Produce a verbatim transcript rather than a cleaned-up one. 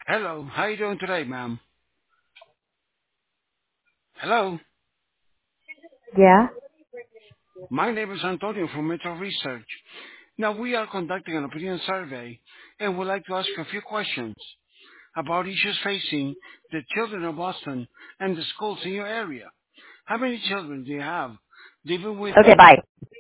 Hello, how you doing today, ma'am? Hello, Yeah. my name is Antonio from Metro Research. Now, we are conducting an opinion survey and would like to ask you a few questions about issues facing the children of Boston and the schools in your area. How many children do you have living with Okay, bye.